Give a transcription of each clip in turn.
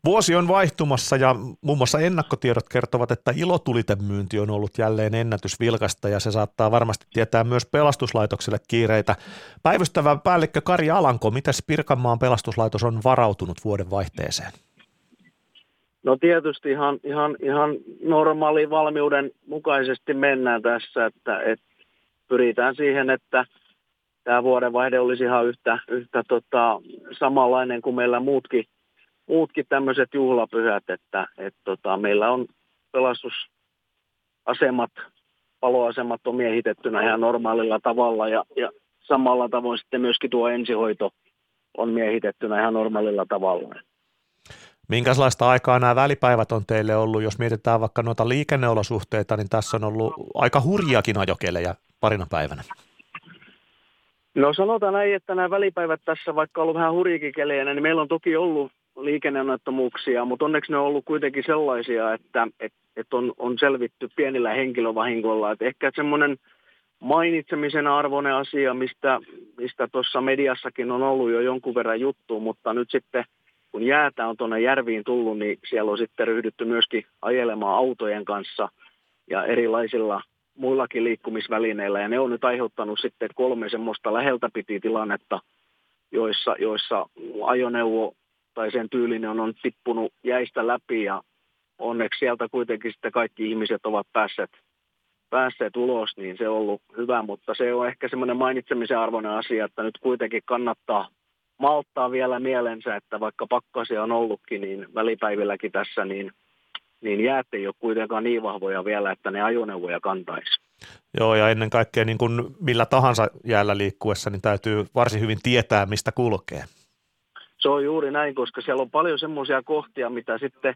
Vuosi on vaihtumassa ja muun muassa ennakkotiedot kertovat, että ilotulite-myynti on ollut jälleen ennätysvilkasta ja se saattaa varmasti tietää myös pelastuslaitokselle kiireitä. Päivystävä päällikkö Kari Alanko, miten Pirkanmaan pelastuslaitos on varautunut vuoden vaihteeseen? No tietysti ihan normaalin valmiuden mukaisesti mennään tässä, että pyritään siihen, että tämä vuodenvaihde olisi ihan yhtä samanlainen kuin meillä muutkin tämmöiset juhlapyhät, että meillä on pelastusasemat, paloasemat on miehitettynä ihan normaalilla tavalla ja samalla tavoin sitten myöskin tuo ensihoito on miehitettynä ihan normaalilla tavalla. Minkälaista aikaa nämä välipäivät on teille ollut? Jos mietitään vaikka noita liikenneolosuhteita, niin tässä on ollut aika hurjiakin ajokelejä parina päivänä. No sanotaan näin, että nämä välipäivät tässä, vaikka on ollut vähän hurjiakin kelejä, niin meillä on toki ollut liikenneonnettomuuksia, mutta onneksi ne on ollut kuitenkin sellaisia, että on selvitty pienillä henkilövahingoilla. Että ehkä semmoinen mainitsemisen arvoinen asia, mistä tuossa mediassakin on ollut jo jonkun verran juttua, mutta nyt sitten kun jäätä on tuonne järviin tullut, niin siellä on sitten ryhdytty myöskin ajelemaan autojen kanssa ja erilaisilla muillakin liikkumisvälineillä. Ja ne on nyt aiheuttanut sitten 3 semmoista läheltä piti tilannetta, joissa ajoneuvo tai sen tyylinen on tippunut jäistä läpi ja onneksi sieltä kuitenkin sitten kaikki ihmiset ovat päässeet ulos, niin se on ollut hyvä, mutta se on ehkä semmoinen mainitsemisen arvoinen asia, että nyt kuitenkin kannattaa malttaa vielä mielensä, että vaikka pakkasia on ollutkin, niin välipäivilläkin tässä, niin jäät ei ole kuitenkaan niin vahvoja vielä, että ne ajoneuvoja kantaisi. Joo, ja ennen kaikkea niin kuin millä tahansa jäällä liikkuessa, niin täytyy varsin hyvin tietää, mistä kulkee. Se on juuri näin, koska siellä on paljon semmoisia kohtia, mitä sitten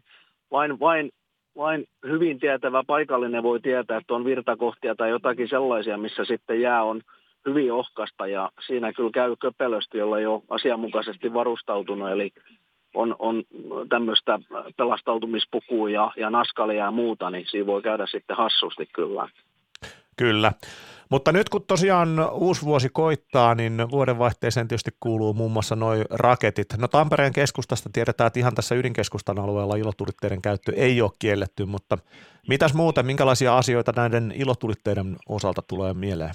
vain hyvin tietävä paikallinen voi tietää, että on virtakohtia tai jotakin sellaisia, missä sitten jää on hyvin ohkasta ja siinä kyllä käy köpelösti, jolla ei ole asianmukaisesti varustautunut, eli on tämmöistä pelastautumispukua ja naskalia ja muuta, niin siinä voi käydä sitten hassusti kyllä. Kyllä, mutta nyt kun tosiaan uusi vuosi koittaa, niin vuodenvaihteeseen tietysti kuuluu muun muassa nuo raketit. No Tampereen keskustasta tiedetään, että ihan tässä ydinkeskustan alueella ilotulitteiden käyttö ei ole kielletty, mutta mitäs muuten, minkälaisia asioita näiden ilotulitteiden osalta tulee mieleen?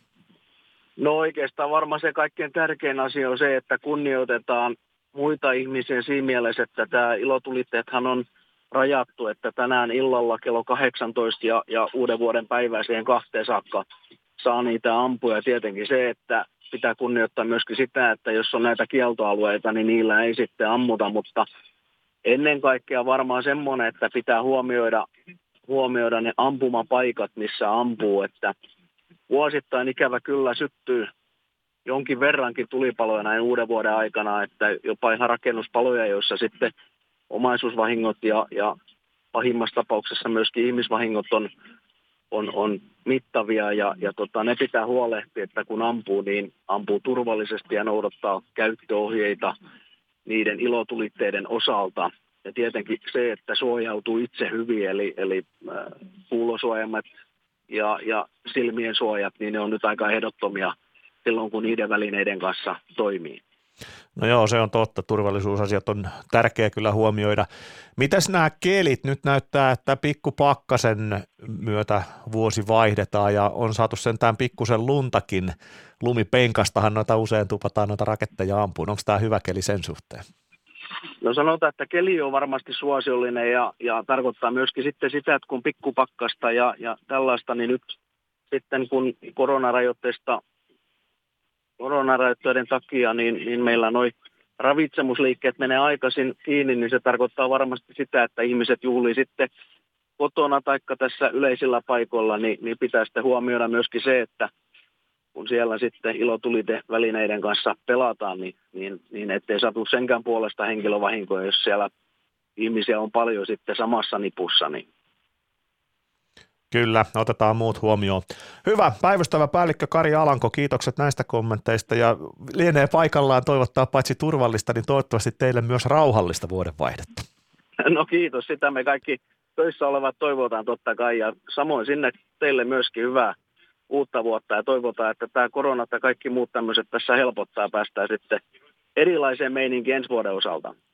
No oikeastaan varmaan se kaikkein tärkein asia on se, että kunnioitetaan muita ihmisiä siinä mielessä, että tämä ilotulitteethan on rajattu, että tänään illalla kello 18 ja uuden vuoden päivää siihen 2 saakka saa niitä ampua. Ja tietenkin se, että pitää kunnioittaa myöskin sitä, että jos on näitä kieltoalueita, niin niillä ei sitten ammuta, mutta ennen kaikkea varmaan semmoinen, että pitää huomioida ne ampumapaikat, missä ampuu, että vuosittain ikävä kyllä syttyy jonkin verrankin tulipaloja näin uuden vuoden aikana, että jopa ihan rakennuspaloja, joissa sitten omaisuusvahingot ja pahimmassa tapauksessa myöskin ihmisvahingot on mittavia ja ne pitää huolehtia, että kun ampuu, niin ampuu turvallisesti ja noudattaa käyttöohjeita niiden ilotulitteiden osalta. Ja tietenkin se, että suojautuu itse hyvin, eli kuulosuojamat ja silmien suojat, niin ne on nyt aika ehdottomia silloin, kun niiden välineiden kanssa toimii. No joo, se on totta. Turvallisuusasiat on tärkeää kyllä huomioida. Mitäs nämä kelit? Nyt näyttää, että pikkupakkasen myötä vuosi vaihdetaan ja on saatu sentään pikkusen luntakin. Lumipenkastahan noita usein tupataan noita raketteja ampuun. Onko tämä hyvä keli sen suhteen? No sanotaan, että keli on varmasti suosiollinen ja tarkoittaa myöskin sitten sitä, että kun pikkupakkasta ja tällaista, niin nyt sitten kun koronarajoitteiden takia, niin meillä noi ravitsemusliikkeet menee aikaisin kiinni, niin se tarkoittaa varmasti sitä, että ihmiset juhlii sitten kotona tai tässä yleisillä paikoilla, niin pitää sitten huomioida myöskin se, että kun siellä sitten ilotulitevälineiden kanssa pelataan, niin ettei satu senkään puolesta henkilövahinkoja, jos siellä ihmisiä on paljon sitten samassa nipussa. Niin. Kyllä, otetaan muut huomioon. Hyvä, päivystävä päällikkö Kari Alanko, kiitokset näistä kommenteista ja lienee paikallaan toivottaa paitsi turvallista, niin toivottavasti teille myös rauhallista vuodenvaihdetta. No kiitos, sitä me kaikki töissä olevat toivotaan totta kai ja samoin sinne teille myöskin hyvää uutta vuotta ja toivotaan, että tämä korona ja kaikki muut tämmöiset tässä helpottaa ja päästään sitten erilaiseen meininkiin ensi vuoden osalta.